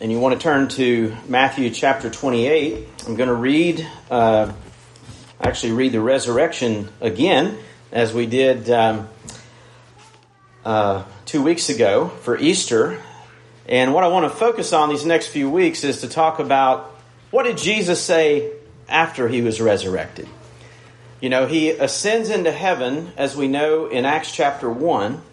and you want to turn to Matthew chapter 28, I'm going to read the resurrection again, as we did 2 weeks ago for Easter. And what I want to focus on these next few weeks is to talk about what did Jesus say after he was resurrected. You know, he ascends into heaven, as we know in Acts chapter 1.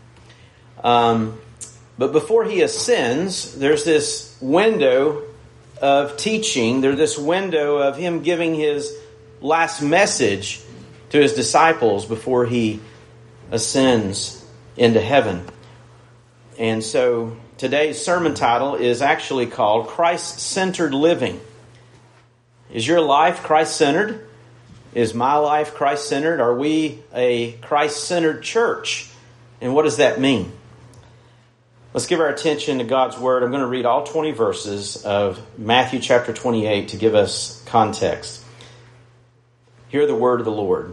But before he ascends, there's this window of teaching. There's this window of him giving his last message to his disciples before he ascends into heaven. And so today's sermon title is actually called Christ-Centered Living. Is your life Christ-centered? Is my life Christ-centered? Are we a Christ-centered church? And what does that mean? Let's give our attention to God's Word. I'm going to read all 20 verses of Matthew chapter 28 to give us context. Hear the word of the Lord.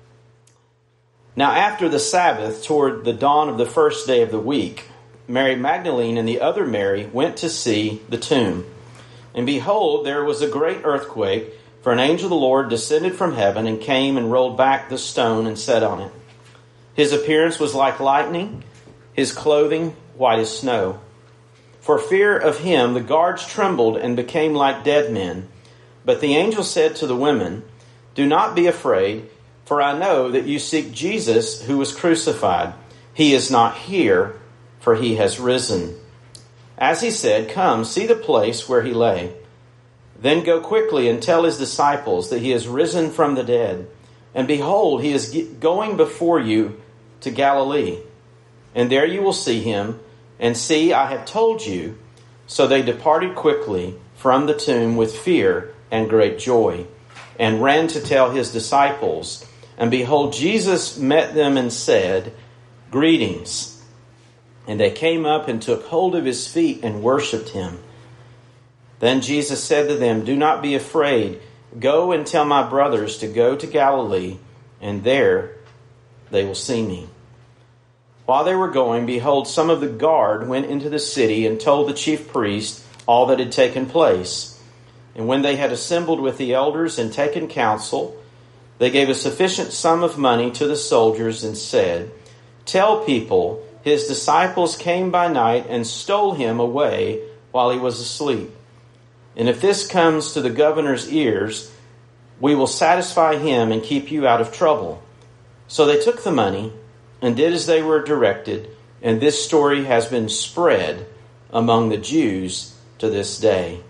Now after the Sabbath, toward the dawn of the first day of the week, Mary Magdalene and the other Mary went to see the tomb. And behold, there was a great earthquake, for an angel of the Lord descended from heaven and came and rolled back the stone and sat on it. His appearance was like lightning, his clothing white as snow. For fear of him, the guards trembled and became like dead men. But the angel said to the women, "Do not be afraid, for I know that you seek Jesus who was crucified. He is not here, for he has risen. As he said, come, see the place where he lay. Then go quickly and tell his disciples that he has risen from the dead. And behold, he is going before you to Galilee. And there you will see him. And see, I have told you." So they departed quickly from the tomb with fear and great joy, and ran to tell his disciples. And behold, Jesus met them and said, "Greetings." And they came up and took hold of his feet and worshipped him. Then Jesus said to them, "Do not be afraid. Go and tell my brothers to go to Galilee, and there they will see me." While they were going, behold, some of the guard went into the city and told the chief priest all that had taken place. And when they had assembled with the elders and taken counsel, they gave a sufficient sum of money to the soldiers and said, "Tell people, his disciples came by night and stole him away while he was asleep. And if this comes to the governor's ears, we will satisfy him and keep you out of trouble." So they took the money and did as they were directed, and this story has been spread among the Jews to this day.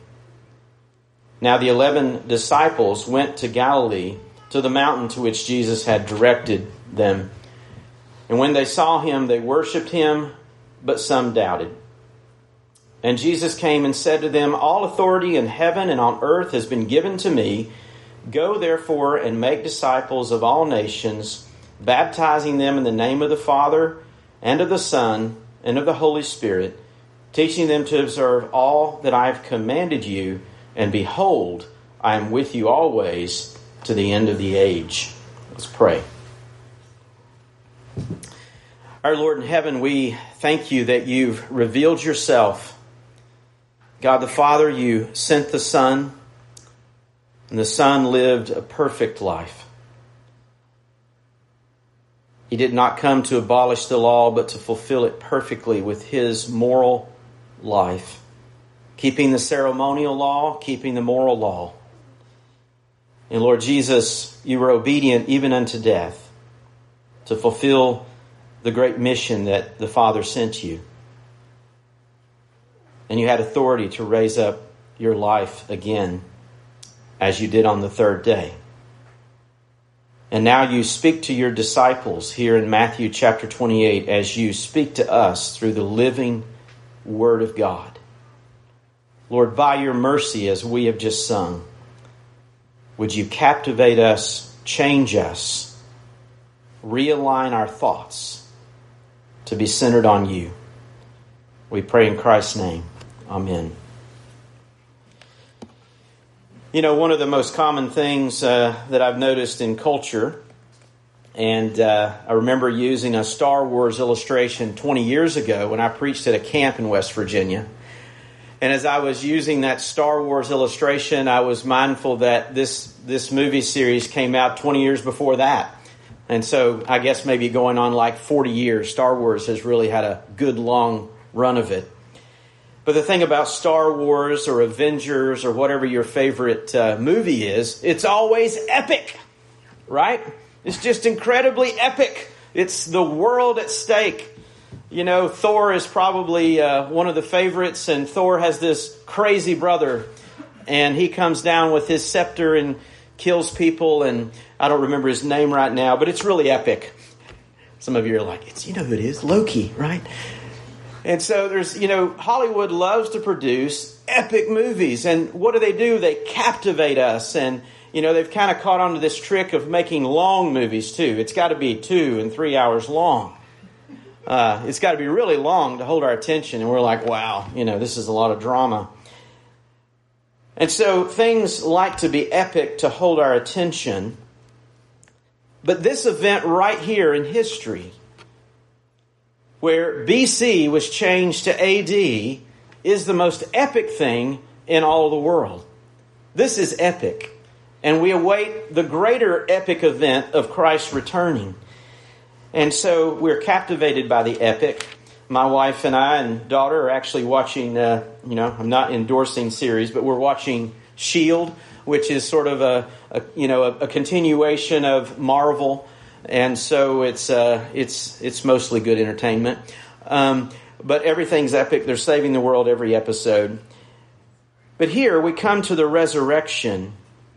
Now the 11 disciples went to Galilee, to the mountain to which Jesus had directed them. And when they saw him, they worshipped him, but some doubted. And Jesus came and said to them, "All authority in heaven and on earth has been given to me. Go therefore and make disciples of all nations, baptizing them in the name of the Father and of the Son and of the Holy Spirit, teaching them to observe all that I have commanded you. And behold, I am with you always to the end of the age." Let's pray. Our Lord in heaven, we thank you that you've revealed yourself. God the Father, you sent the Son, and the Son lived a perfect life. He did not come to abolish the law, but to fulfill it perfectly with his moral life, keeping the ceremonial law, keeping the moral law. And Lord Jesus, you were obedient even unto death to fulfill the great mission that the Father sent you. And you had authority to raise up your life again, as you did on the third day. And now you speak to your disciples here in Matthew chapter 28 as you speak to us through the living Word of God. Lord, by your mercy, as we have just sung, would you captivate us, change us, realign our thoughts to be centered on you. We pray in Christ's name. Amen. You know, one of the most common things that I've noticed in culture, and I remember using a Star Wars illustration 20 years ago when I preached at a camp in West Virginia. And as I was using that Star Wars illustration, I was mindful that this movie series came out 20 years before that. And so I guess maybe going on like 40 years, Star Wars has really had a good long run of it. But the thing about Star Wars or Avengers or whatever your favorite movie is, it's always epic, right? It's just incredibly epic. It's the world at stake. You know, Thor is probably one of the favorites, and Thor has this crazy brother, and he comes down with his scepter and kills people, and I don't remember his name right now, but it's really epic. Some of you are like, it's, you know who it is, Loki, right? And so there's, Hollywood loves to produce epic movies, and what do? They captivate us, and, they've kind of caught on to this trick of making long movies, too. It's got to be 2 and 3 hours long. It's got to be really long to hold our attention, and we're like, wow, this is a lot of drama. And so things like to be epic to hold our attention. But this event right here in history, where BC was changed to AD, is the most epic thing in all of the world. This is epic. And we await the greater epic event of Christ returning. And so we're captivated by the epic. My wife and I and daughter are actually watching, I'm not endorsing series, but we're watching S.H.I.E.L.D., which is sort of a continuation of Marvel. And so it's mostly good entertainment. But everything's epic. They're saving the world every episode. But here we come to the resurrection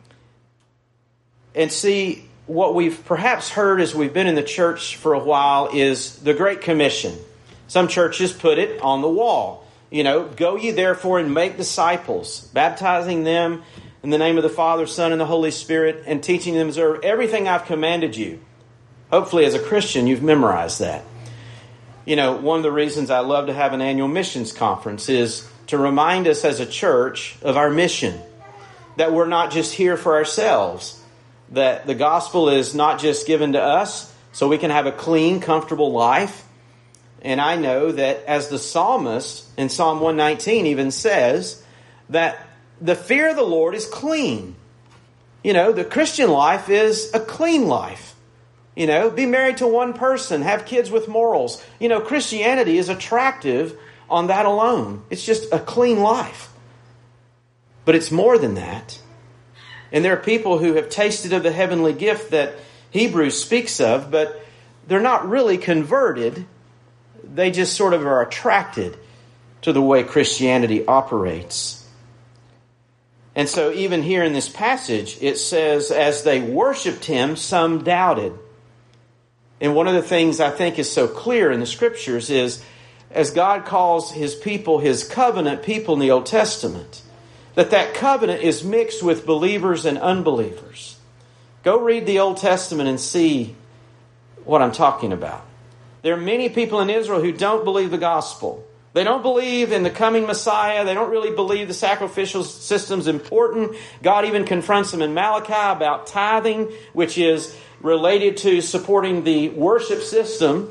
and see what we've perhaps heard as we've been in the church for a while is the Great Commission. Some churches put it on the wall. Go ye therefore and make disciples, baptizing them in the name of the Father, Son, and the Holy Spirit, and teaching them to observe everything I've commanded you. Hopefully as a Christian you've memorized that. One of the reasons I love to have an annual missions conference is to remind us as a church of our mission. That we're not just here for ourselves. That the gospel is not just given to us so we can have a clean, comfortable life. And I know that as the psalmist in Psalm 119 even says that the fear of the Lord is clean. The Christian life is a clean life. Be married to one person, have kids with morals. Christianity is attractive on that alone. It's just a clean life. But it's more than that. And there are people who have tasted of the heavenly gift that Hebrews speaks of, but they're not really converted. They just sort of are attracted to the way Christianity operates. And so even here in this passage, it says, as they worshipped him, some doubted. And one of the things I think is so clear in the Scriptures is, as God calls his people, his covenant people in the Old Testament, that covenant is mixed with believers and unbelievers. Go read the Old Testament and see what I'm talking about. There are many people in Israel who don't believe the gospel. They don't believe in the coming Messiah. They don't really believe the sacrificial system's important. God even confronts them in Malachi about tithing, which is related to supporting the worship system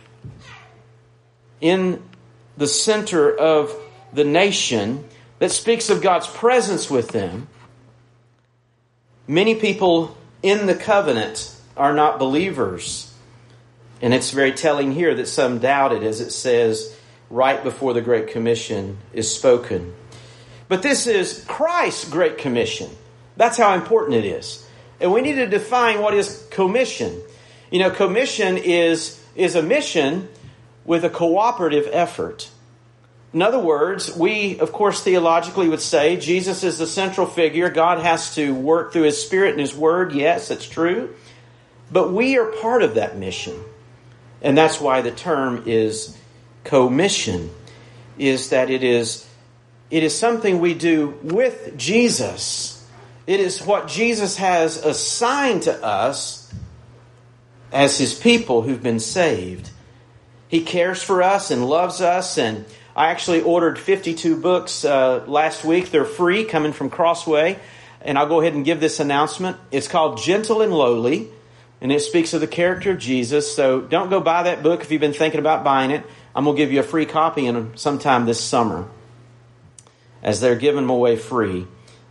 in the center of the nation that speaks of God's presence with them. Many people in the covenant are not believers. And it's very telling here that some doubted, as it says right before the Great Commission is spoken. But this is Christ's Great Commission. That's how important it is. And we need to define what is commission. Commission is a mission with a cooperative effort. In other words, we, of course, theologically would say Jesus is the central figure. God has to work through his Spirit and his Word. Yes, that's true. But we are part of that mission. And that's why the term is commission, is that it is something we do with Jesus. It is what Jesus has assigned to us as his people who've been saved. He cares for us and loves us, and I actually ordered 52 books last week. They're free, coming from Crossway. And I'll go ahead and give this announcement. It's called Gentle and Lowly, and it speaks of the character of Jesus. So don't go buy that book if you've been thinking about buying it. I'm going to give you a free copy sometime this summer. as they're giving them away free.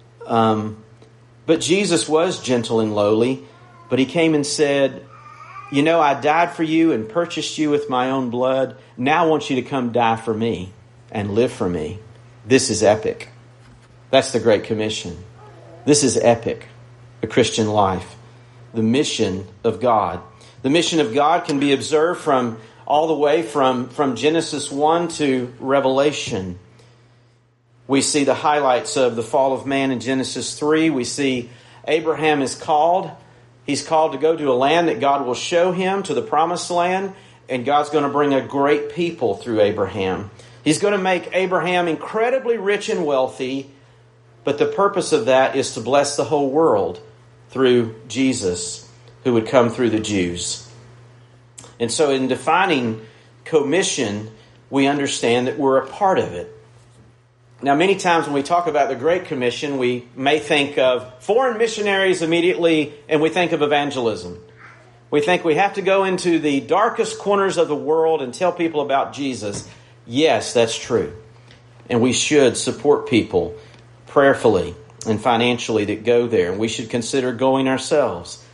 But Jesus was gentle and lowly, but he came and said, you know, I died for you and purchased you with my own blood. Now I want you to come die for me and live for me. This is epic. That's the Great Commission. This is epic, the Christian life, the mission of God. The mission of God can be observed from all the way from Genesis 1 to Revelation. We see the highlights of the fall of man in Genesis 3. We see Abraham is called. He's called to go to a land that God will show him, to the promised land, and God's going to bring a great people through Abraham. He's going to make Abraham incredibly rich and wealthy, but the purpose of that is to bless the whole world through Jesus, who would come through the Jews. And so in defining commission, we understand that we're a part of it. Now, many times when we talk about the Great Commission, we may think of foreign missionaries immediately, and we think of evangelism. We think we have to go into the darkest corners of the world and tell people about Jesus. Yes, that's true. And we should support people prayerfully and financially that go there. And we should consider going ourselves.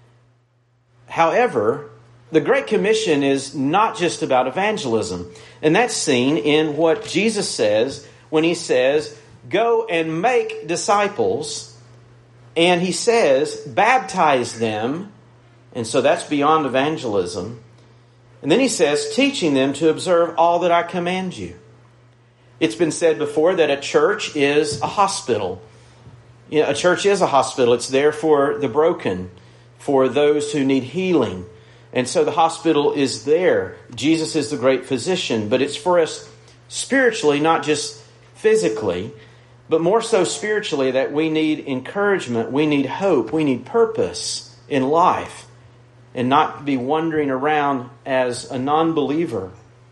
However, the Great Commission is not just about evangelism. And that's seen in what Jesus says when he says, go and make disciples. And he says, baptize them. And so that's beyond evangelism. And then he says, teaching them to observe all that I command you. It's been said before that a church is a hospital. You know, a church is a hospital. It's there for the broken, for those who need healing. And so the hospital is there. Jesus is the great physician, but it's for us spiritually, not just physically, but more so spiritually, that we need encouragement, we need hope, we need purpose in life, and not be wandering around as a non-believer.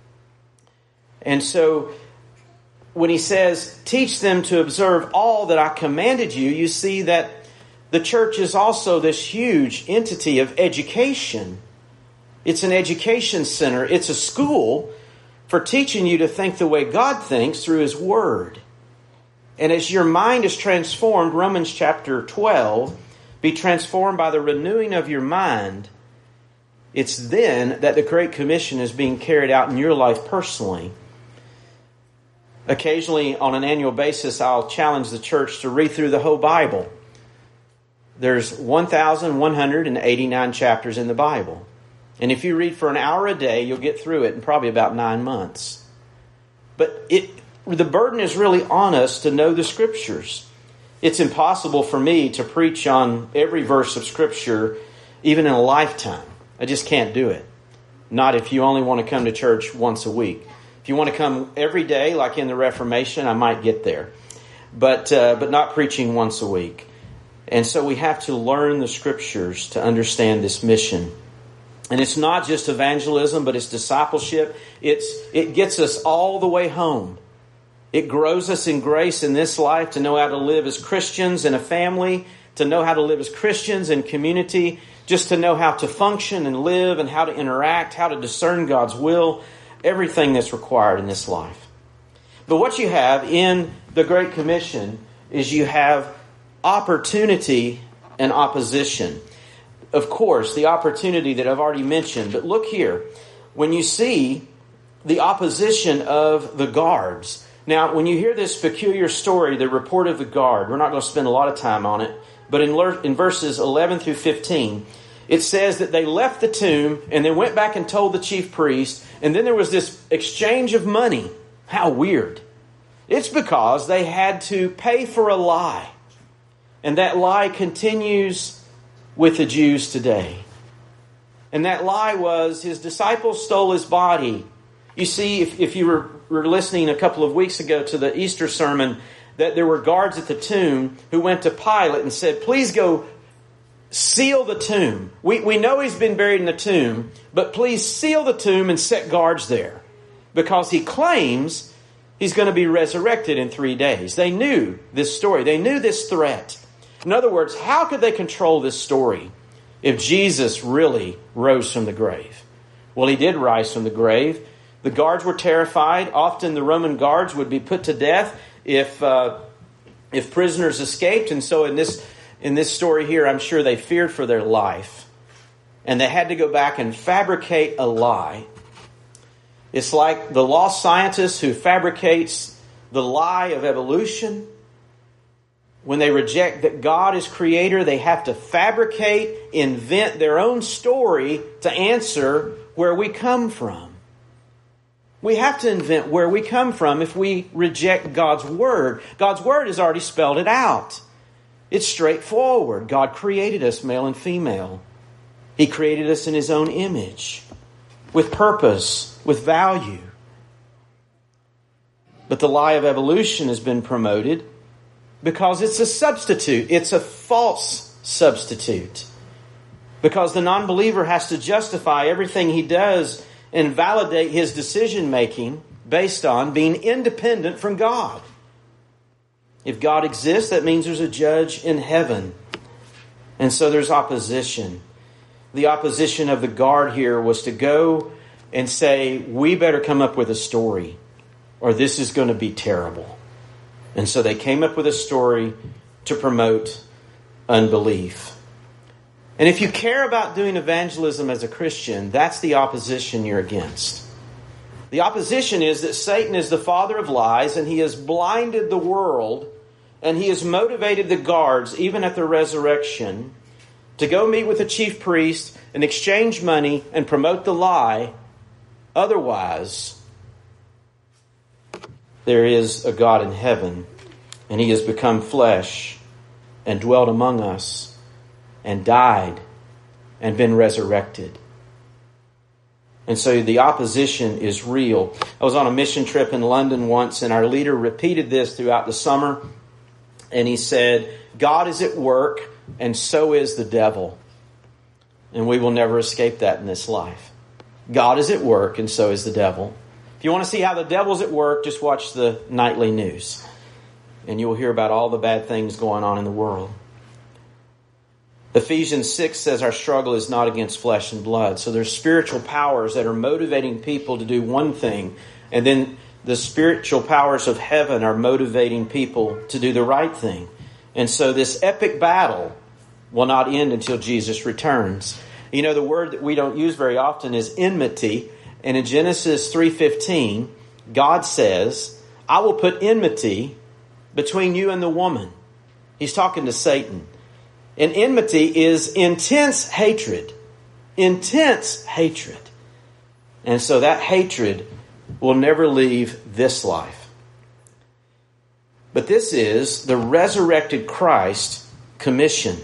And so when he says, teach them to observe all that I commanded you, you see that the church is also this huge entity of education. It's an education center. It's a school for teaching you to think the way God thinks through His Word. And as your mind is transformed, Romans chapter 12, be transformed by the renewing of your mind, it's then that the Great Commission is being carried out in your life personally. Occasionally, on an annual basis, I'll challenge the church to read through the whole Bible. There's 1,189 chapters in the Bible. And if you read for an hour a day, you'll get through it in probably about 9 months. But the burden is really on us to know the Scriptures. It's impossible for me to preach on every verse of Scripture, even in a lifetime. I just can't do it. Not if you only want to come to church once a week. If you want to come every day, like in the Reformation, I might get there. But not preaching once a week. And so we have to learn the Scriptures to understand this mission. And it's not just evangelism, but it's discipleship. It gets us all the way home. It grows us in grace in this life to know how to live as Christians in a family, to know how to live as Christians in community, just to know how to function and live and how to interact, how to discern God's will, everything that's required in this life. But what you have in the Great Commission is you have opportunity and opposition. Of course, the opportunity that I've already mentioned. But look here. When you see the opposition of the guards. Now, when you hear this peculiar story, the report of the guard, we're not going to spend a lot of time on it. But in verses 11 through 15, it says that they left the tomb and they went back and told the chief priest. And then there was this exchange of money. How weird. It's because they had to pay for a lie. And that lie continues with the Jews today. And that lie was his disciples stole his body. You see, if you were listening a couple of weeks ago to the Easter sermon, that there were guards at the tomb who went to Pilate and said, please go seal the tomb. We know he's been buried in the tomb, but please seal the tomb and set guards there. Because he claims he's going to be resurrected in 3 days. They knew this story. They knew this threat. In other words, how could they control this story if Jesus really rose from the grave? Well, he did rise from the grave. The guards were terrified. Often the Roman guards would be put to death if prisoners escaped. And so in this story here, I'm sure they feared for their life. And they had to go back and fabricate a lie. It's like the lost scientist who fabricates the lie of evolution. When they reject that God is creator, they have to fabricate, invent their own story to answer where we come from. We have to invent where we come from if we reject God's Word. God's Word has already spelled it out. It's straightforward. God created us male and female. He created us in His own image, with purpose, with value. But the lie of evolution has been promoted because it's a substitute. It's a false substitute. Because the non-believer has to justify everything he does and validate his decision-making based on being independent from God. If God exists, that means there's a judge in heaven. And so there's opposition. The opposition of the guard here was to go and say, we better come up with a story, or this is going to be terrible. And so they came up with a story to promote unbelief. And if you care about doing evangelism as a Christian, that's the opposition you're against. The opposition is that Satan is the father of lies, and he has blinded the world, and he has motivated the guards, even at the resurrection, to go meet with the chief priest and exchange money and promote the lie. Otherwise, there is a God in heaven, and He has become flesh and dwelt among us and died and been resurrected. And so the opposition is real. I was on a mission trip in London once, and our leader repeated this throughout the summer. And he said, God is at work, and so is the devil. And we will never escape that in this life. God is at work, and so is the devil. If you want to see how the devil's at work, just watch the nightly news. And you will hear about all the bad things going on in the world. Ephesians 6 says our struggle is not against flesh and blood. So there's spiritual powers that are motivating people to do one thing. And then the spiritual powers of heaven are motivating people to do the right thing. And so this epic battle will not end until Jesus returns. You know, the word that we don't use very often is enmity. And in Genesis 3:15, God says, I will put enmity between you and the woman. He's talking to Satan. And enmity is intense hatred. Intense hatred. And so that hatred will never leave this life. But this is the resurrected Christ commission.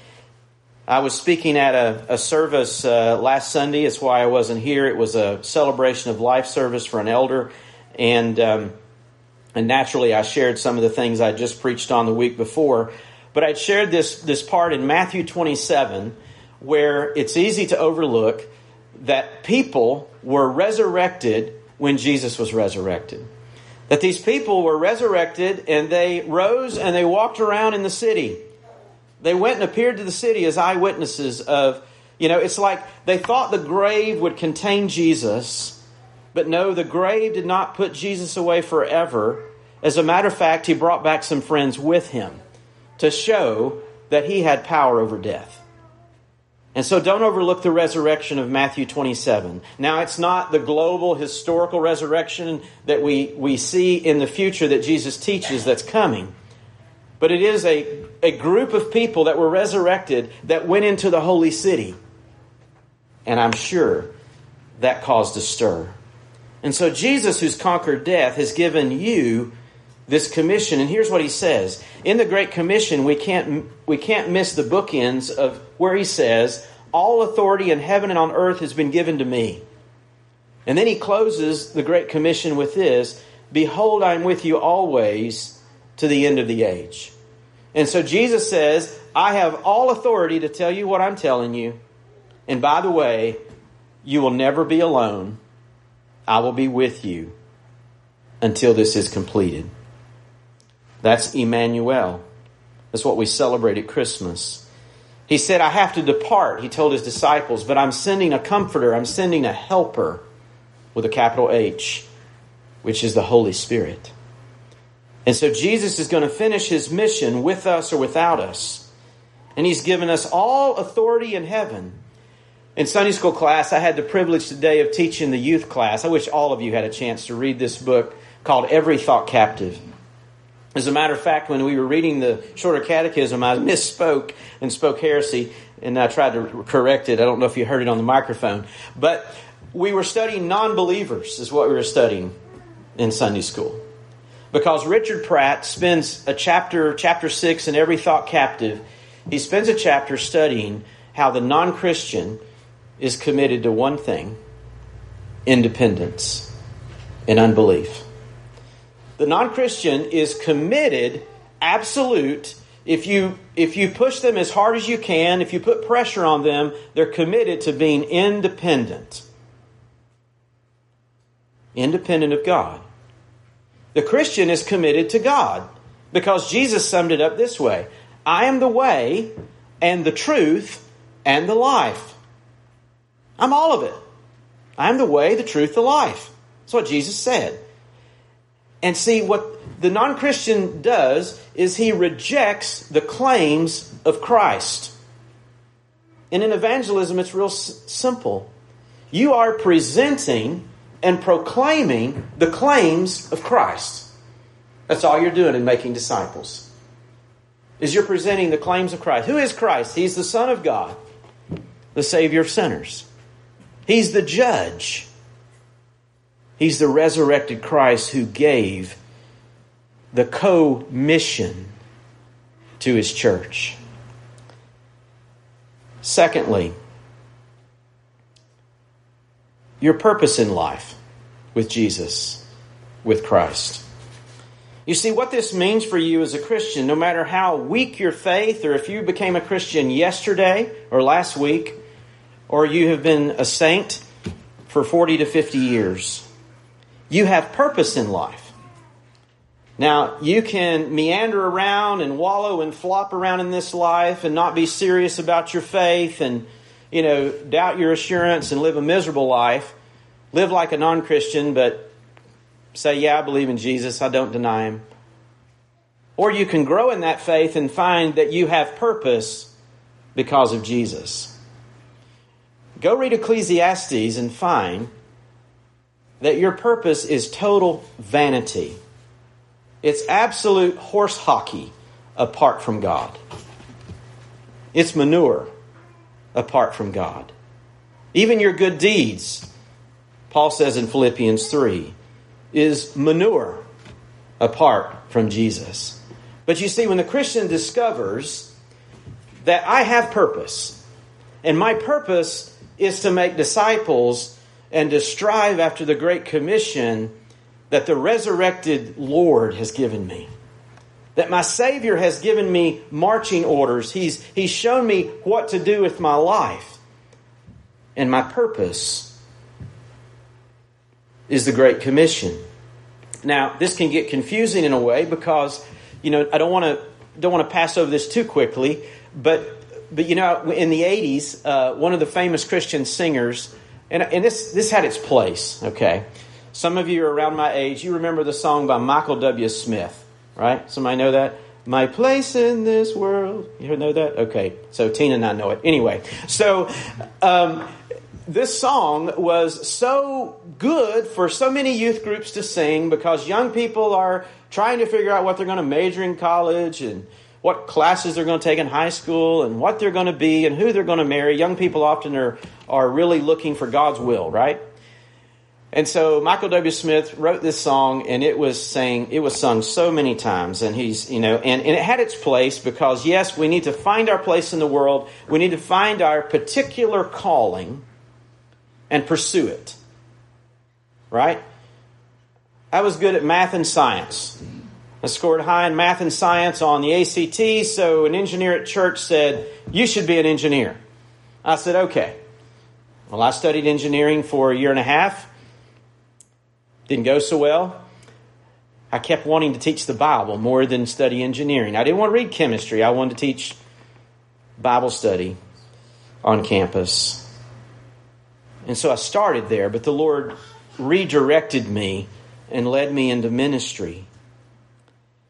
I was speaking at a service last Sunday. It's why I wasn't here. It was a celebration of life service for an elder. And naturally I shared some of the things I just preached on the week before. But I'd shared this part in Matthew 27 where it's easy to overlook that people were resurrected when Jesus was resurrected. That these people were resurrected and they rose and they walked around in the city. They went and appeared to the city as eyewitnesses of, it's like they thought the grave would contain Jesus. But no, the grave did not put Jesus away forever. As a matter of fact, He brought back some friends with Him to show that He had power over death. And so don't overlook the resurrection of Matthew 27. Now, it's not the global historical resurrection that we see in the future that Jesus teaches that's coming. But it is a group of people that were resurrected that went into the holy city. And I'm sure that caused a stir. And so Jesus, who's conquered death, has given you this commission. And here's what He says. In the Great Commission, we can't miss the bookends of where He says, all authority in heaven and on earth has been given to me. And then He closes the Great Commission with this, behold, I am with you always to the end of the age. And so Jesus says, I have all authority to tell you what I'm telling you. And by the way, you will never be alone. I will be with you until this is completed. That's Emmanuel. That's what we celebrate at Christmas. He said, I have to depart, He told His disciples, but I'm sending a comforter. I'm sending a helper with a capital H, which is the Holy Spirit. And so Jesus is going to finish his mission with us or without us. And he's given us all authority in heaven. In Sunday school class, I had the privilege today of teaching the youth class. I wish all of you had a chance to read this book called Every Thought Captive. As a matter of fact, when we were reading the Shorter Catechism, I misspoke and spoke heresy, and I tried to correct it. I don't know if you heard it on the microphone. But we were studying non-believers is what we were studying in Sunday school. Because Richard Pratt spends a chapter 6 in Every Thought Captive, he spends a chapter studying how the non-Christian is committed to one thing: independence and unbelief. The non-Christian is committed, absolute. If you push them as hard as you can, if you put pressure on them, they're committed to being independent. Independent of God. The Christian is committed to God because Jesus summed it up this way: I am the way and the truth and the life. I'm all of it. I am the way, the truth, the life. That's what Jesus said. And see, what the non-Christian does is he rejects the claims of Christ. And in evangelism, it's real simple. You are presenting and proclaiming the claims of Christ. That's all you're doing in making disciples. Is you're presenting the claims of Christ. Who is Christ? He's the Son of God, the Savior of sinners. He's the judge. He's the resurrected Christ who gave the co-mission to his church. Secondly, your purpose in life with Jesus, with Christ. You see, what this means for you as a Christian, no matter how weak your faith, or if you became a Christian yesterday or last week, or you have been a saint for 40 to 50 years, you have purpose in life. Now, you can meander around and wallow and flop around in this life and not be serious about your faith and, doubt your assurance and live a miserable life. Live like a non-Christian, but say, yeah, I believe in Jesus. I don't deny him. Or you can grow in that faith and find that you have purpose because of Jesus. Go read Ecclesiastes and find that your purpose is total vanity. It's absolute horse hockey apart from God. It's manure apart from God. Even your good deeds, Paul says in Philippians 3, is manure apart from Jesus. But you see, when the Christian discovers that I have purpose, and my purpose is to make disciples and to strive after the Great Commission that the resurrected Lord has given me. That my Savior has given me marching orders. He's shown me what to do with my life. And my purpose is the Great Commission. Now, this can get confusing in a way because, I don't want to pass over this too quickly, but in the 80s, one of the famous Christian singers, and this had its place, okay? Some of you are around my age. You remember the song by Michael W. Smith, right? Somebody know that? My place in this world. You know that? Okay, so Tina and I know it. Anyway, so this song was so good for so many youth groups to sing because young people are trying to figure out what they're going to major in college and what classes they're going to take in high school and what they're going to be and who they're going to marry. Young people often are really looking for God's will, right? And so Michael W. Smith wrote this song, and it was sung so many times, and and it had its place because, yes, we need to find our place in the world. We need to find our particular calling and pursue it. Right? I was good at math and science. I scored high in math and science on the ACT, so an engineer at church said, "You should be an engineer." I said, "Okay." Well, I studied engineering for a year and a half. Didn't go so well. I kept wanting to teach the Bible more than study engineering. I didn't want to read chemistry. I wanted to teach Bible study on campus. And so I started there, but the Lord redirected me and led me into ministry.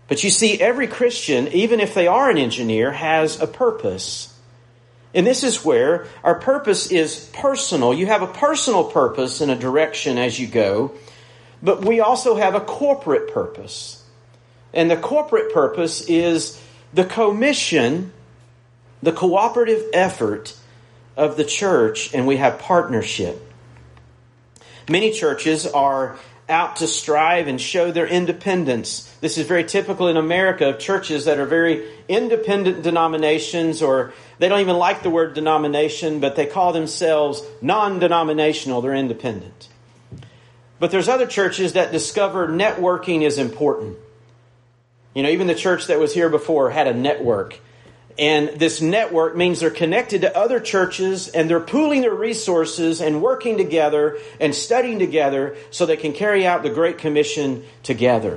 But you see, every Christian, even if they are an engineer, has a purpose. And this is where our purpose is personal. You have a personal purpose and a direction as you go, but we also have a corporate purpose. And the corporate purpose is the commission, the cooperative effort of the church, and we have partnership. Many churches are out to strive and show their independence. This is very typical in America of churches that are very independent denominations, or they don't even like the word denomination, but they call themselves non-denominational. They're independent. But there's other churches that discover networking is important. Even the church that was here before had a network. And this network means they're connected to other churches and they're pooling their resources and working together and studying together so they can carry out the Great Commission together.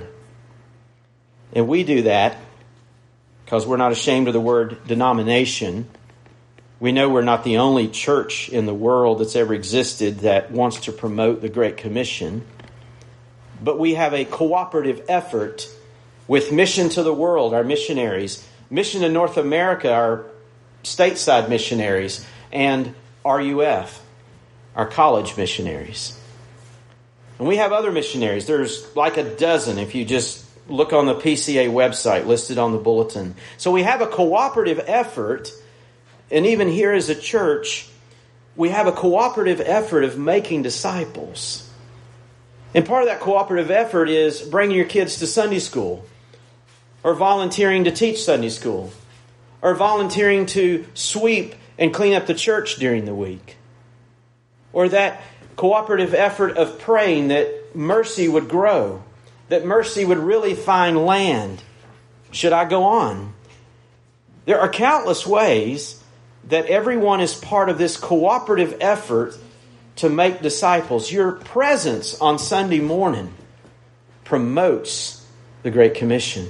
And we do that because we're not ashamed of the word denomination. We know we're not the only church in the world that's ever existed that wants to promote the Great Commission. But we have a cooperative effort with Mission to the World, our missionaries. Mission in North America, our stateside missionaries, and RUF, our college missionaries. And we have other missionaries. There's like a dozen if you just look on the PCA website listed on the bulletin. So we have a cooperative effort, and even here as a church, we have a cooperative effort of making disciples. And part of that cooperative effort is bringing your kids to Sunday school, or volunteering to teach Sunday school, or volunteering to sweep and clean up the church during the week. Or that cooperative effort of praying that mercy would grow, that mercy would really find land. Should I go on? There are countless ways that everyone is part of this cooperative effort to make disciples. Your presence on Sunday morning promotes the Great Commission.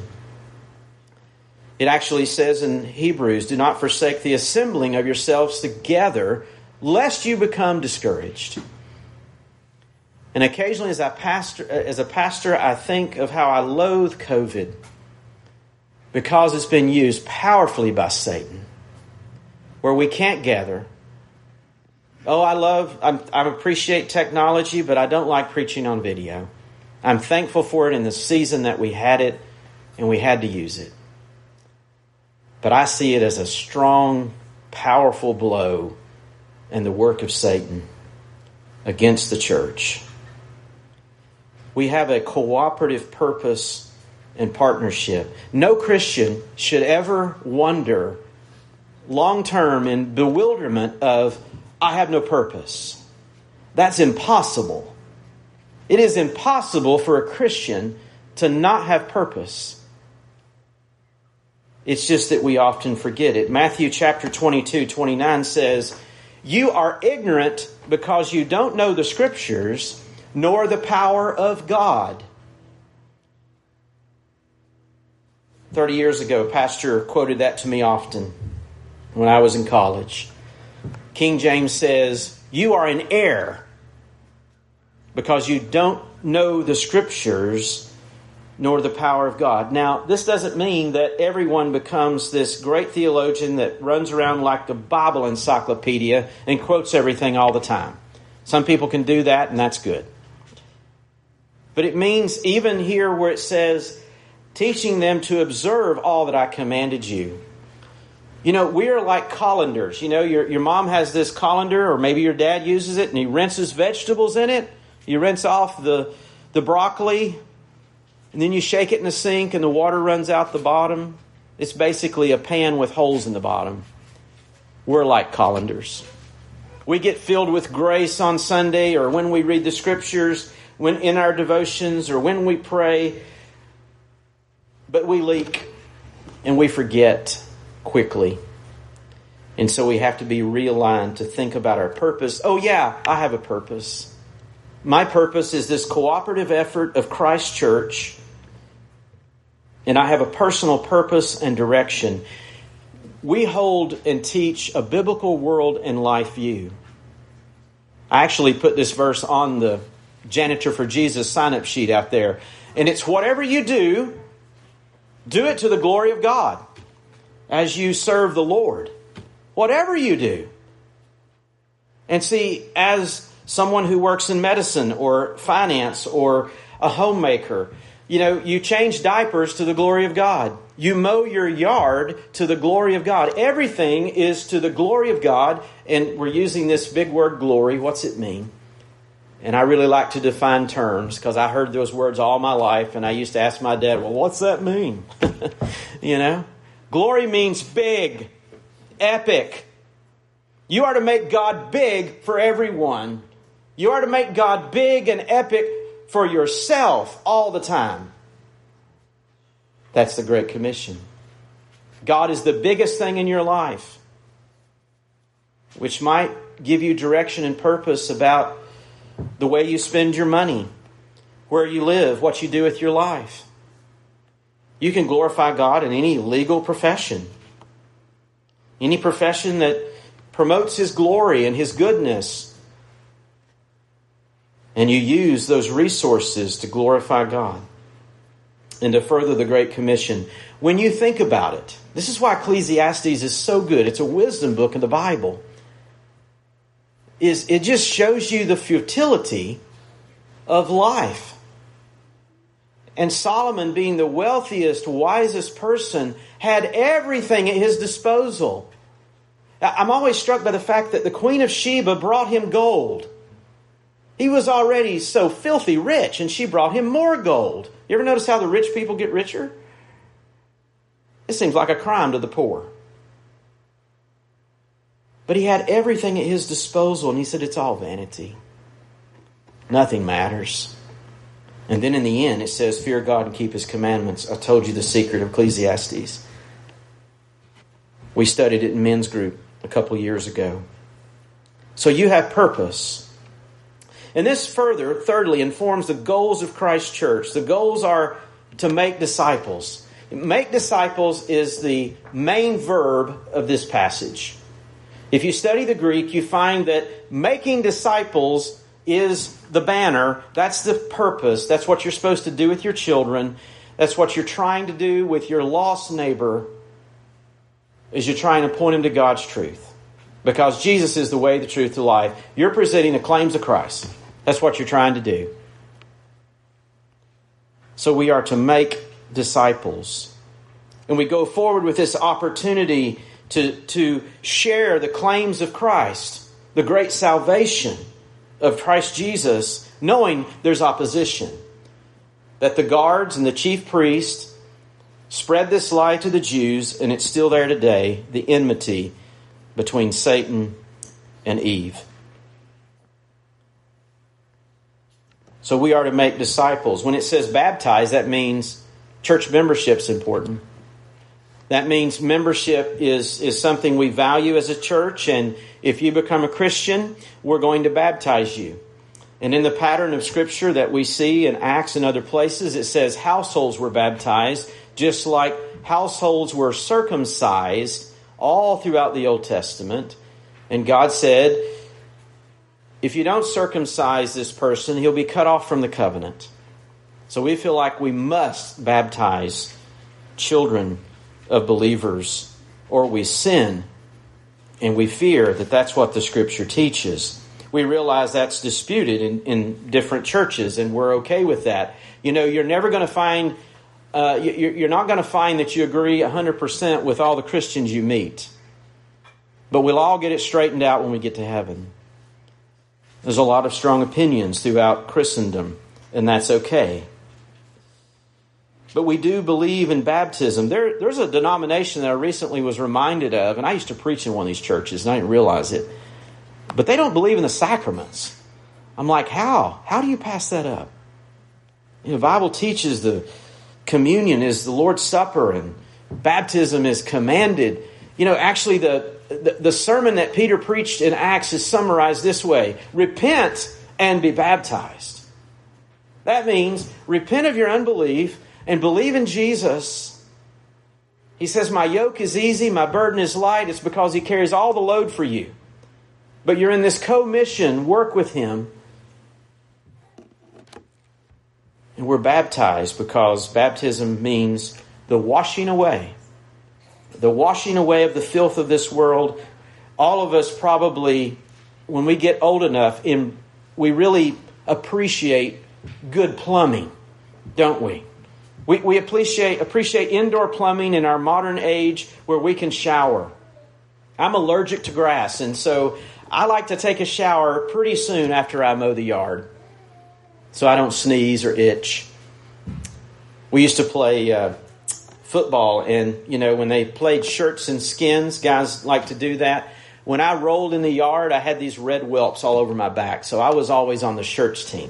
It actually says in Hebrews, do not forsake the assembling of yourselves together, lest you become discouraged. And occasionally as a pastor, I think of how I loathe COVID because it's been used powerfully by Satan, where we can't gather. I appreciate technology, but I don't like preaching on video. I'm thankful for it in the season that we had it, and we had to use it. But I see it as a strong, powerful blow in the work of Satan against the church. We have a cooperative purpose and partnership. No Christian should ever wonder long-term in bewilderment of, I have no purpose. That's impossible. It is impossible for a Christian to not have purpose. It's just that we often forget it. Matthew chapter 22:29 says, you are ignorant because you don't know the Scriptures, nor the power of God. 30 years ago, a pastor quoted that to me often when I was in college. King James says, you are in error because you don't know the Scriptures nor the power of God. Now, this doesn't mean that everyone becomes this great theologian that runs around like the Bible encyclopedia and quotes everything all the time. Some people can do that, and that's good. But it means even here where it says, teaching them to observe all that I commanded you. We are like colanders. Your mom has this colander, or maybe your dad uses it, and he rinses vegetables in it. You rinse off the broccoli, and then you shake it in the sink and the water runs out the bottom. It's basically a pan with holes in the bottom. We're like colanders. We get filled with grace on Sunday, or when we read the Scriptures, when in our devotions, or when we pray. But we leak and we forget quickly. And so we have to be realigned to think about our purpose. Oh yeah, I have a purpose. My purpose is this cooperative effort of Christ Church. And I have a personal purpose and direction. We hold and teach a biblical world and life view. I actually put this verse on the Janitor for Jesus sign-up sheet out there. And it's whatever you do, Do it to the glory of God as you serve the Lord. Whatever you do. And see, as someone who works in medicine or finance or a homemaker, you change diapers to the glory of God. You mow your yard to the glory of God. Everything is to the glory of God. And we're using this big word, glory. What's it mean? And I really like to define terms because I heard those words all my life. And I used to ask my dad, well, what's that mean? Glory means big, epic. You are to make God big for everyone. You are to make God big and epic for yourself all the time. That's the Great Commission. God is the biggest thing in your life, which might give you direction and purpose about the way you spend your money, where you live, what you do with your life. You can glorify God in any legal profession. Any profession that promotes His glory and His goodness. And you use those resources to glorify God and to further the Great Commission. When you think about it, this is why Ecclesiastes is so good. It's a wisdom book in the Bible. It just shows you the futility of life. And Solomon, being the wealthiest, wisest person, had everything at his disposal. I'm always struck by the fact that the Queen of Sheba brought him gold. He was already so filthy rich, and she brought him more gold. You ever notice how the rich people get richer? It seems like a crime to the poor. But he had everything at his disposal, and he said, it's all vanity. Nothing matters. And then in the end, it says, fear God and keep His commandments. I told you the secret of Ecclesiastes. We studied it in men's group a couple years ago. So you have purpose. And this further, thirdly, informs the goals of Christ's church. The goals are to make disciples. Make disciples is the main verb of this passage. If you study the Greek, you find that making disciples is the banner. That's the purpose. That's what you're supposed to do with your children. That's what you're trying to do with your lost neighbor, is you're trying to point him to God's truth. Because Jesus is the way, the truth, the life. You're presenting the claims of Christ. That's what you're trying to do. So we are to make disciples. And we go forward with this opportunity to share the claims of Christ, the great salvation of Christ Jesus, knowing there's opposition. That the guards and the chief priests spread this lie to the Jews, and it's still there today, the enmity between Satan and Eve. So we are to make disciples. When it says baptize, that means church membership's important. That means membership is something we value as a church, and if you become a Christian, we're going to baptize you. And in the pattern of Scripture that we see in Acts and other places, it says households were baptized, just like households were circumcised all throughout the Old Testament. And God said, if you don't circumcise this person, he'll be cut off from the covenant. So we feel like we must baptize children of believers, or we sin, and we fear that that's what the Scripture teaches. We realize that's disputed in different churches, and we're okay with that. You're never going to find, you're not going to find that you agree 100% with all the Christians you meet. But we'll all get it straightened out when we get to heaven. There's a lot of strong opinions throughout Christendom, and that's okay. But we do believe in baptism. There's a denomination that I recently was reminded of, and I used to preach in one of these churches, and I didn't realize it. But they don't believe in the sacraments. I'm like, how? How do you pass that up? The Bible teaches the communion is the Lord's Supper, and baptism is commanded. Actually, the sermon that Peter preached in Acts is summarized this way: repent and be baptized. That means repent of your unbelief and believe in Jesus. He says, my yoke is easy, my burden is light. It's because He carries all the load for you. But you're in this co-mission, work with Him. And we're baptized because baptism means the washing away. The washing away of the filth of this world. All of us probably, when we get old enough, we really appreciate good plumbing, don't we? We appreciate indoor plumbing in our modern age where we can shower. I'm allergic to grass, and so I like to take a shower pretty soon after I mow the yard so I don't sneeze or itch. We used to play football, and when they played shirts and skins, guys like to do that. When I rolled in the yard, I had these red whelps all over my back, so I was always on the shirts team.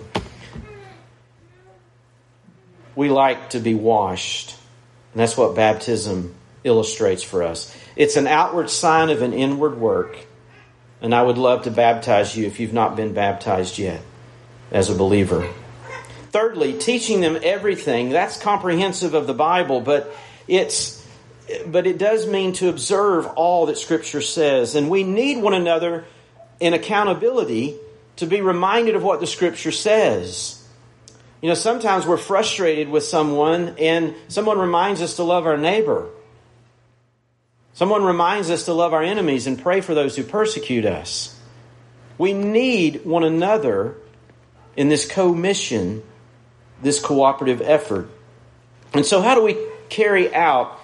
We like to be washed, and that's what baptism illustrates for us. It's an outward sign of an inward work, and I would love to baptize you if you've not been baptized yet as a believer. Thirdly, teaching them everything. That's comprehensive of the Bible, but it does mean to observe all that Scripture says. And we need one another in accountability to be reminded of what the Scripture says. Sometimes we're frustrated with someone, and someone reminds us to love our neighbor. Someone reminds us to love our enemies and pray for those who persecute us. We need one another in this co-mission, this cooperative effort. And so how do we carry out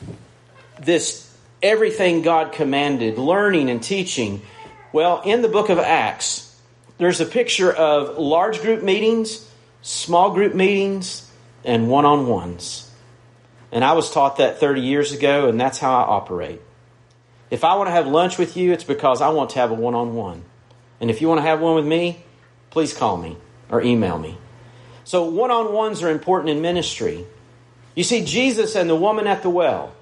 this everything God commanded, learning and teaching? Well, in the book of Acts, there's a picture of large group meetings, small group meetings, and one-on-ones. And I was taught that 30 years ago, and that's how I operate. If I want to have lunch with you, it's because I want to have a one-on-one. And if you want to have one with me, please call me or email me. So one-on-ones are important in ministry. You see Jesus and the woman at the well.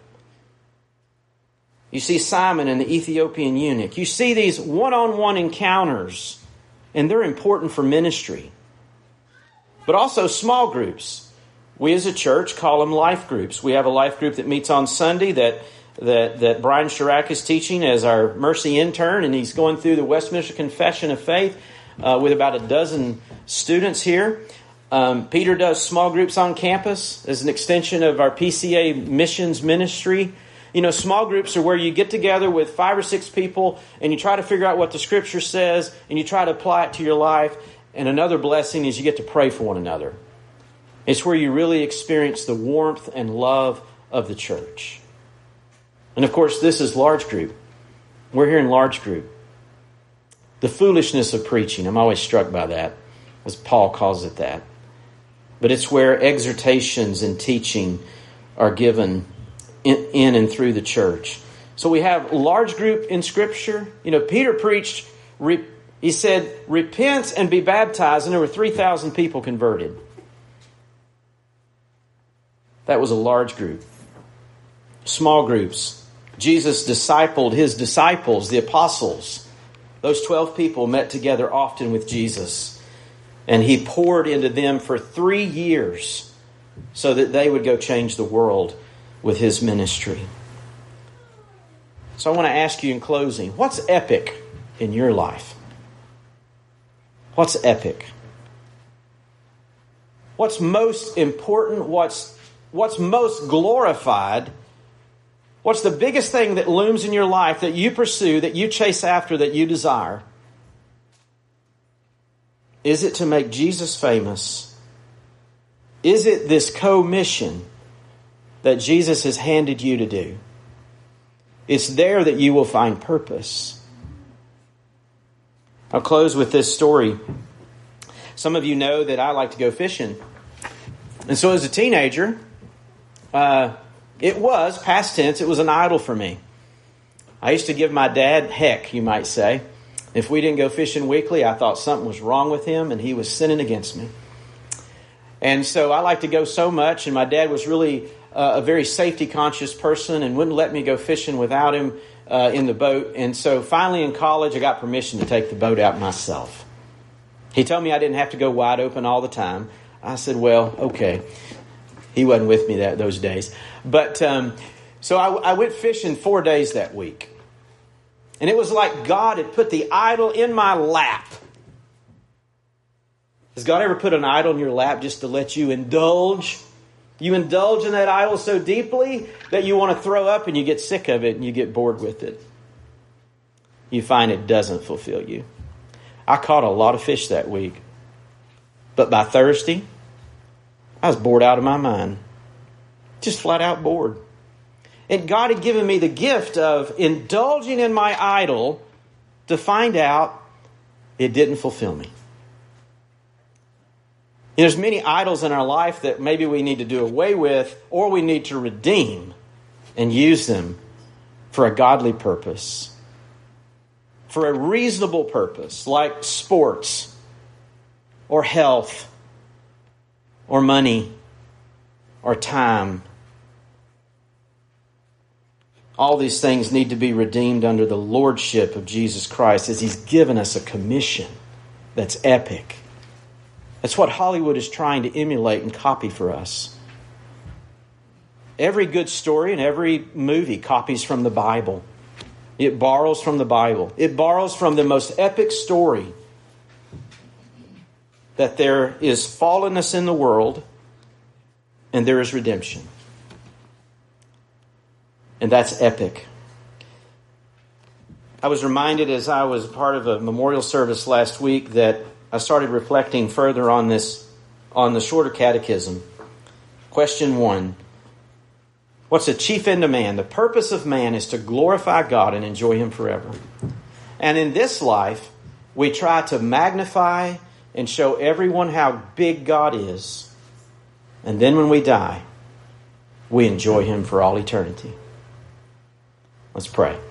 You see Simon and the Ethiopian eunuch. You see these one-on-one encounters, and they're important for ministry. But also small groups. We as a church call them life groups. We have a life group that meets on Sunday that Brian Chirac is teaching as our Mercy intern, and he's going through the Westminster Confession of Faith with about a dozen students here. Peter does small groups on campus as an extension of our PCA missions ministry. Small groups are where you get together with 5 or 6 people and you try to figure out what the Scripture says and you try to apply it to your life. And another blessing is you get to pray for one another. It's where you really experience the warmth and love of the church. And of course, this is large group. We're here in large group. The foolishness of preaching. I'm always struck by that, as Paul calls it that. But it's where exhortations and teaching are given in and through the church. So we have large group in Scripture. Peter preached, he said, repent and be baptized, and there were 3,000 people converted. That was a large group. Small groups. Jesus discipled his disciples, the apostles. Those 12 people met together often with Jesus. And he poured into them for 3 years so that they would go change the world with his ministry. So I want to ask you in closing, what's epic in your life? What's epic? What's most important? What's most glorified? What's the biggest thing that looms in your life that you pursue, that you chase after, that you desire? Is it to make Jesus famous? Is it this co-mission that Jesus has handed you to do? It's there that you will find purpose. I'll close with this story. Some of you know that I like to go fishing. And so as a teenager, it was, past tense, it was an idol for me. I used to give my dad heck, you might say. If we didn't go fishing weekly, I thought something was wrong with him and he was sinning against me. And so I liked to go so much, and my dad was really a very safety-conscious person and wouldn't let me go fishing without him in the boat. And so finally in college, I got permission to take the boat out myself. He told me I didn't have to go wide open all the time. I said, well, okay. He wasn't with me those days. But so I went fishing 4 days that week. And it was like God had put the idol in my lap. Has God ever put an idol in your lap just to let you indulge You indulge in that idol so deeply that you want to throw up and you get sick of it and you get bored with it. You find it doesn't fulfill you. I caught a lot of fish that week. But by Thursday, I was bored out of my mind. Just flat out bored. And God had given me the gift of indulging in my idol to find out it didn't fulfill me. There's many idols in our life that maybe we need to do away with, or we need to redeem and use them for a godly purpose, for a reasonable purpose, like sports or health or money or time. All these things need to be redeemed under the lordship of Jesus Christ, as He's given us a commission that's epic. That's what Hollywood is trying to emulate and copy for us. Every good story and every movie copies from the Bible. It borrows from the Bible. It borrows from the most epic story, that there is fallenness in the world and there is redemption. And that's epic. I was reminded as I was part of a memorial service last week that I started reflecting further on the shorter catechism. Question 1. What's the chief end of man? The purpose of man is to glorify God and enjoy Him forever. And in this life, we try to magnify and show everyone how big God is. And then when we die, we enjoy Him for all eternity. Let's pray.